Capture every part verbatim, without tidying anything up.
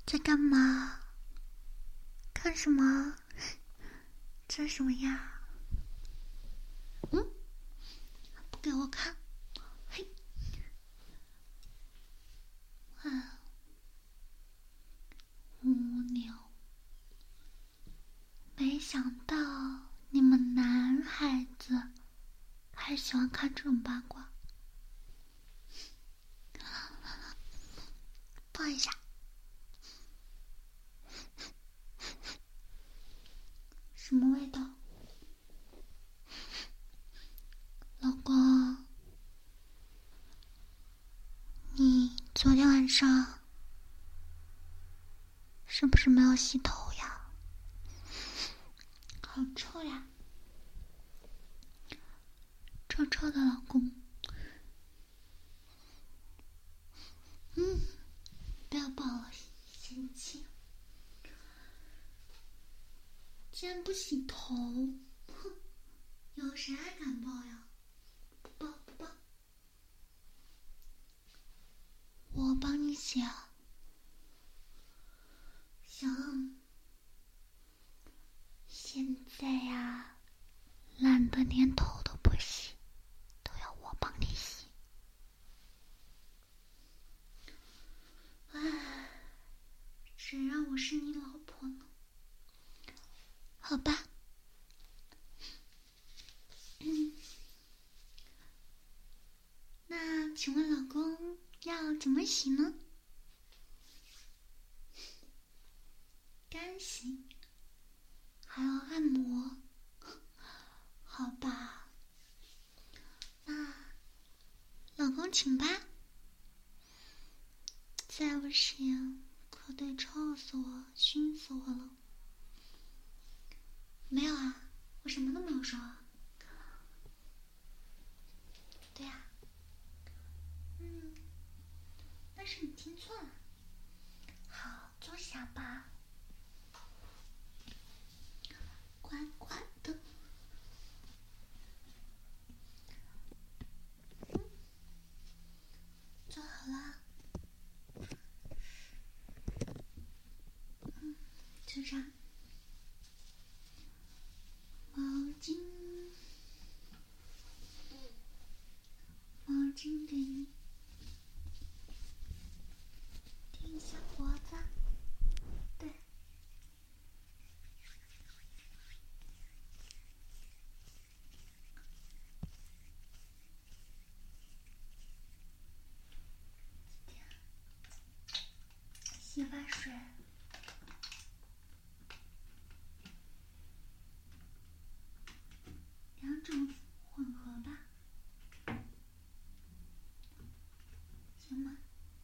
在干嘛？看什么？这什么呀？嗯，不给我看！嘿，啊，无聊。没想到你们男孩子还喜欢看这种八卦。抱一下。什么味道？老公，你昨天晚上是不是没有洗头呀？好臭呀！臭臭的老公。嗯，不要抱我，嫌弃。竟然不洗头，哼！有谁还敢抱呀？不抱不抱，我帮你洗啊。行，现在呀，懒得连头都不洗，都要我帮你洗。唉，谁让我是你老婆呢？好吧。嗯，那请问老公要怎么洗呢？干洗，还要按摩，好吧？那老公请吧。再不行，可得臭死我，熏死我了。没有啊，我什么都没有说啊。对呀、啊，嗯，但是你听错了。好，坐下吧，乖乖的。嗯，坐好了。嗯，就这样。毛巾，毛巾给你，垫一下脖子。对。洗发水，两种混合吧，行吗？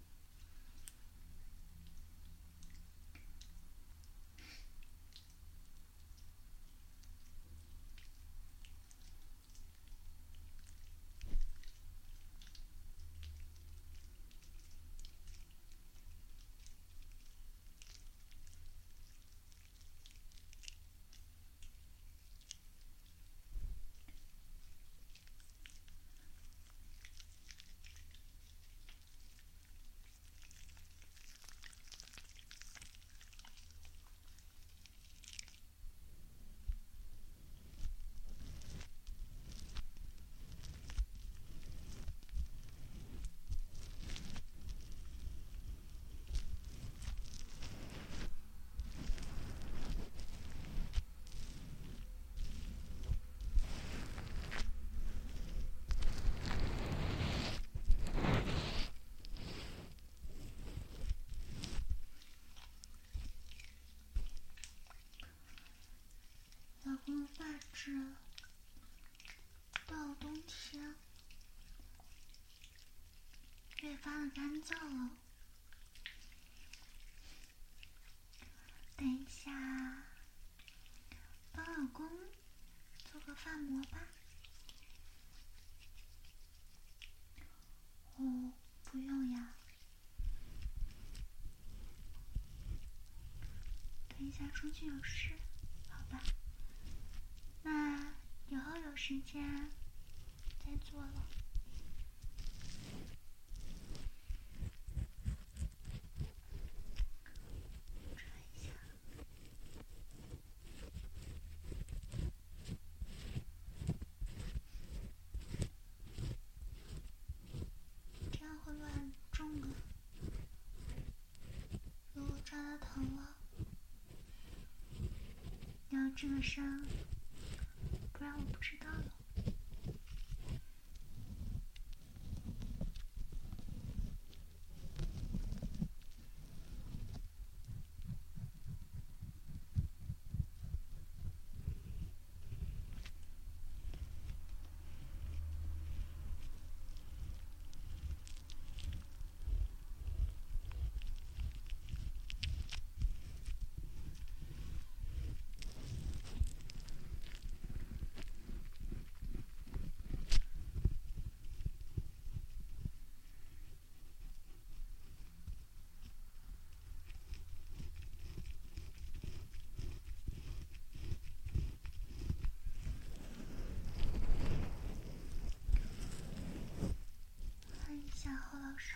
老公的发质到冬天越发的干燥了。等一下，帮老公做个发膜吧。哦，不用呀。等一下出去有事，好吧？那以后有时间再做了。 声，不然我不知道了。看一下后脑勺。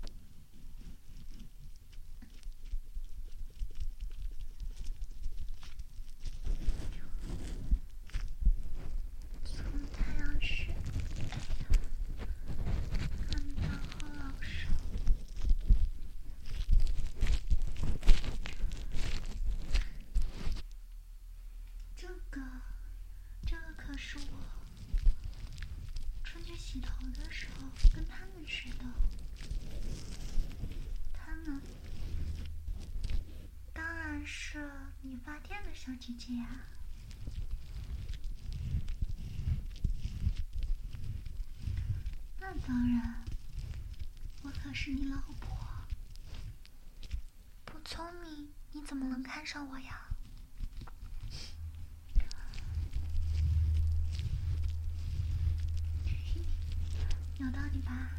从太阳穴看到后脑勺。这个，这个可是我春去洗头的时候跟他们学的。他们当然是理发店的小姐姐呀。那当然，我可是你老婆，不聪明你怎么能看上我呀？有道理吧？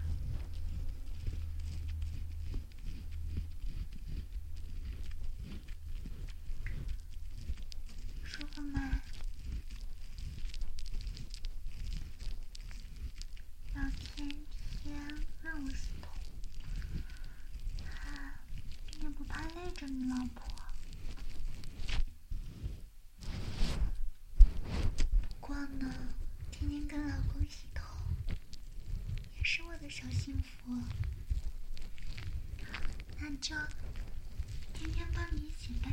舒服吗？要天天让我洗头，他也不怕累着你老婆。不过呢，天天跟老公洗头也是我的小幸福，那就天天帮你洗呗。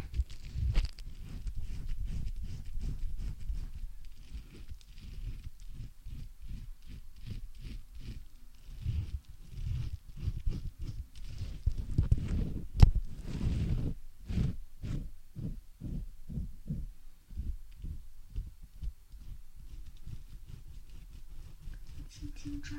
轻轻抓。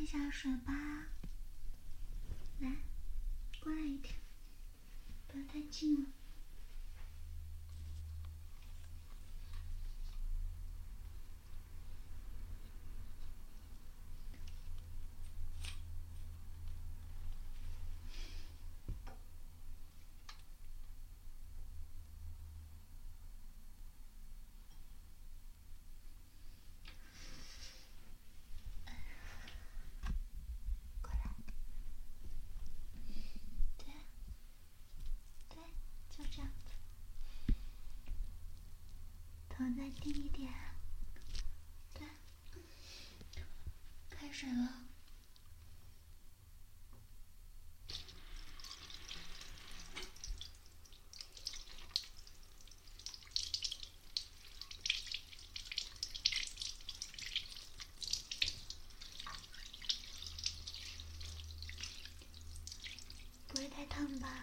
下水吧。来，过来一点，不要太近了。头再低一点，对，开水了。不会太烫吧？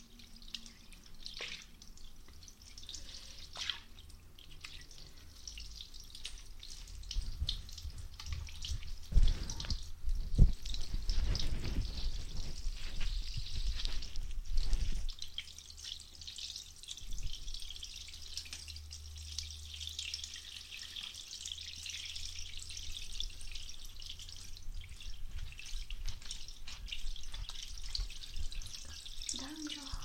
当然就好。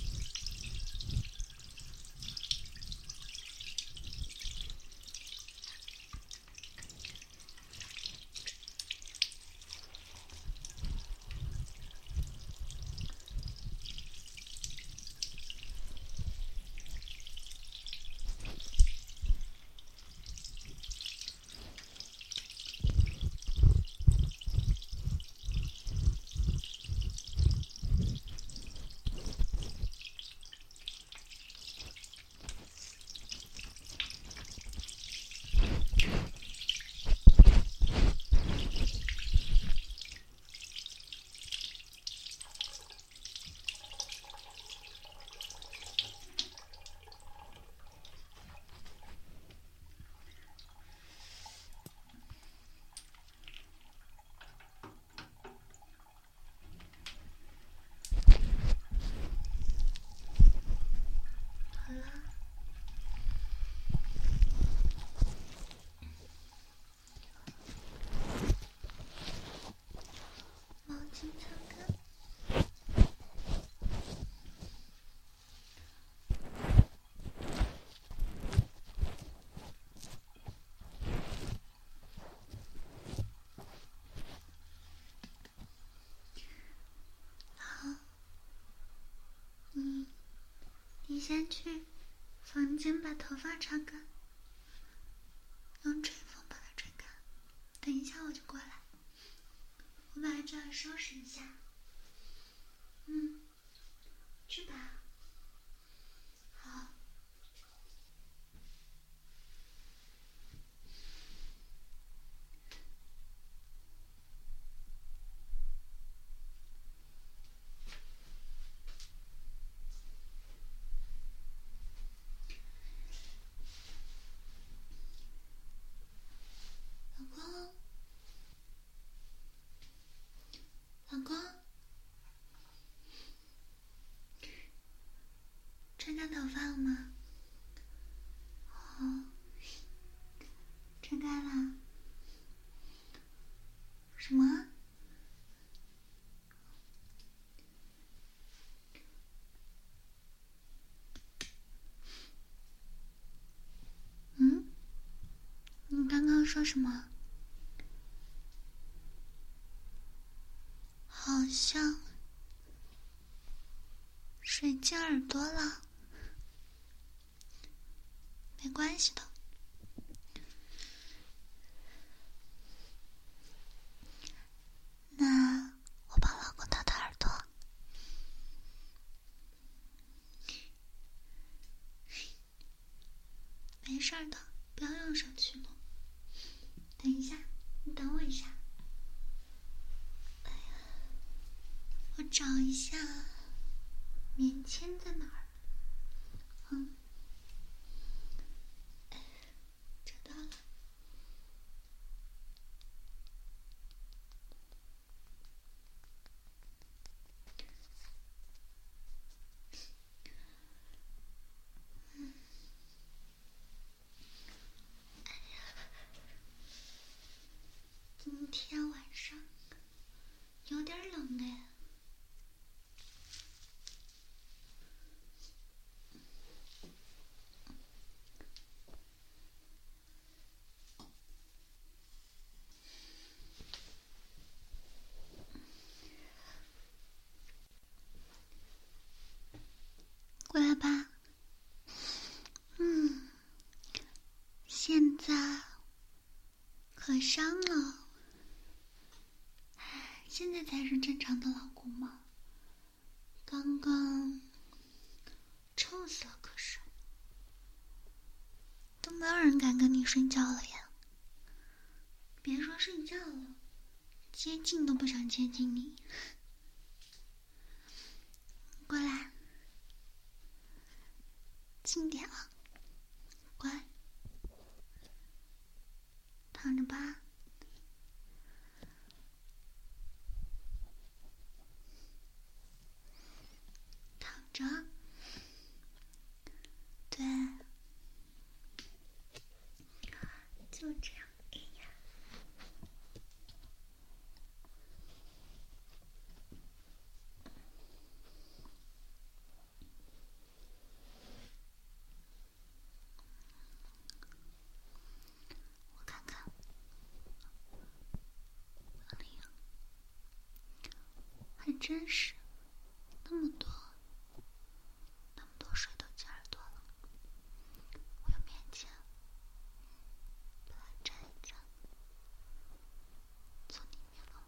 好了，毛巾擦干。好，你你先去房间把头发擦干，用吹风把它吹干。等一下我就过来，我把这儿收拾一下。嗯，去吧。好。老公，老公，吹干头发了吗？哦，吹干了。什么？嗯？你刚刚说什么？好像水进耳朵了。没关系的。那我帮老公掏掏耳朵。没事的，不要用手去弄。等一下，你等我一下。哎呀，我找一下棉签在哪儿？嗯，找到了。 现在可伤了。现在才是正常的老公吗？刚刚臭死了，可是都没有人敢跟你睡觉了呀。别说睡觉了，接近都不想接近你。过来，近点了，乖，躺着吧。躺着，对，就这样。哎呀，我看看，哎呀，还真是那么多，那么多水都进耳朵了。我用棉签把它沾一沾，从里面了。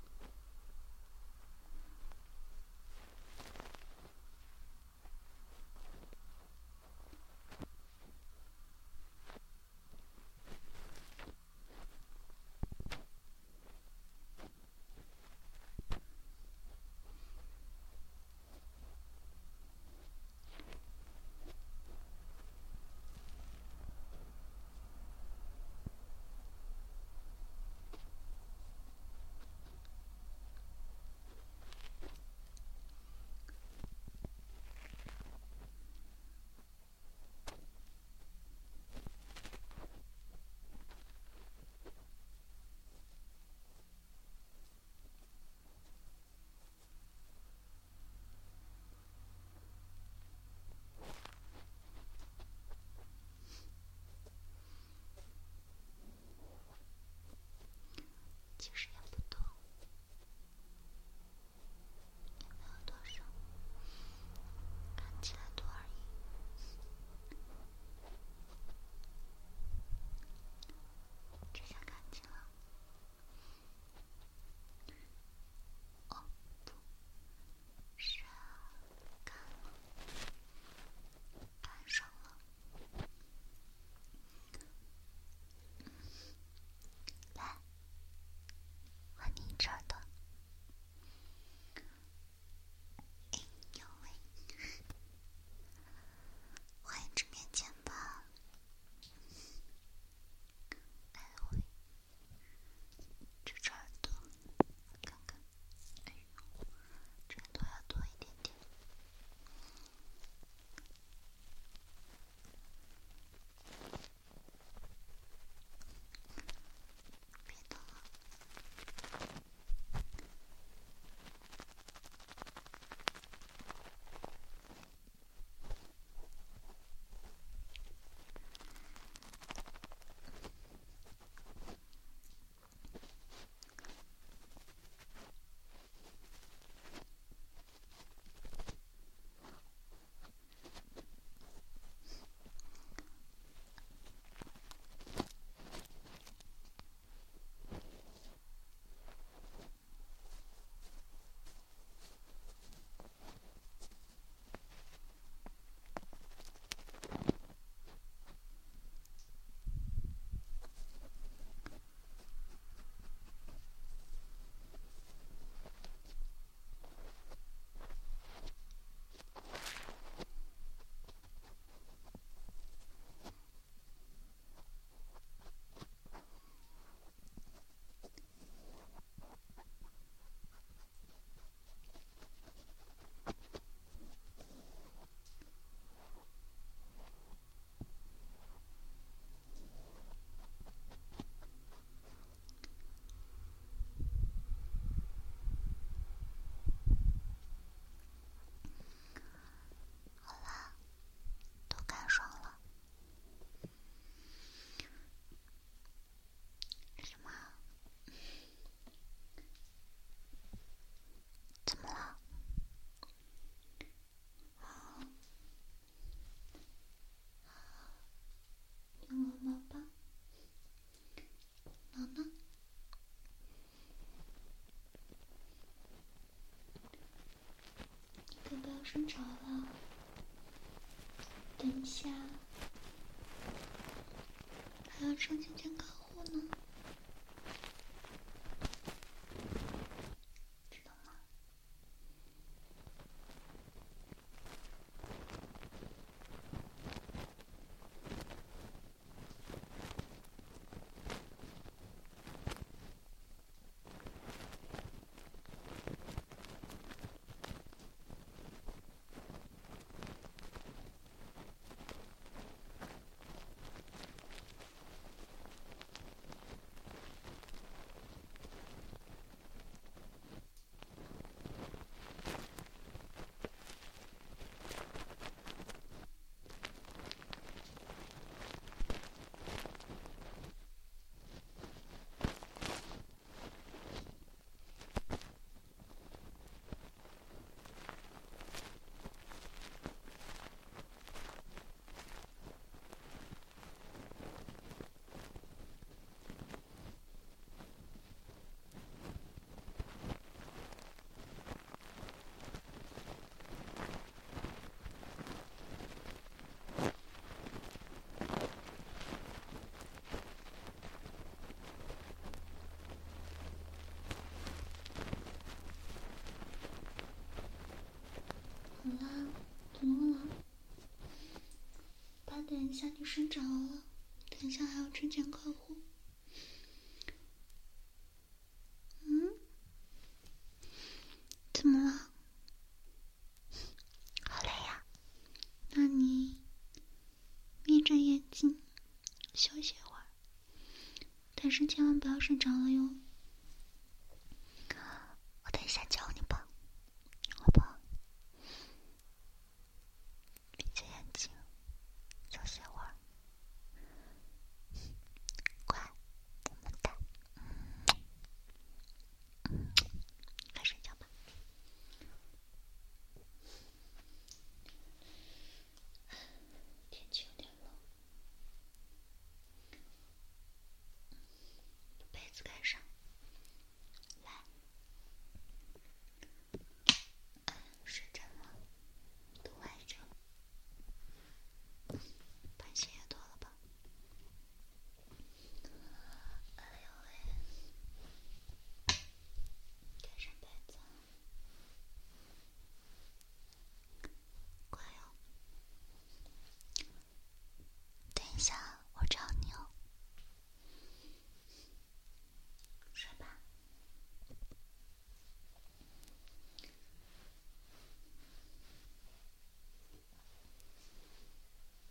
睡着了，等一下还要上几间客户呢，知道吗？好啦，怎么了？八点一下你睡着了，等一下还要去见客户。嗯？怎么了？好累呀。那你眯着眼睛休息会儿，但是千万不要睡着了哟。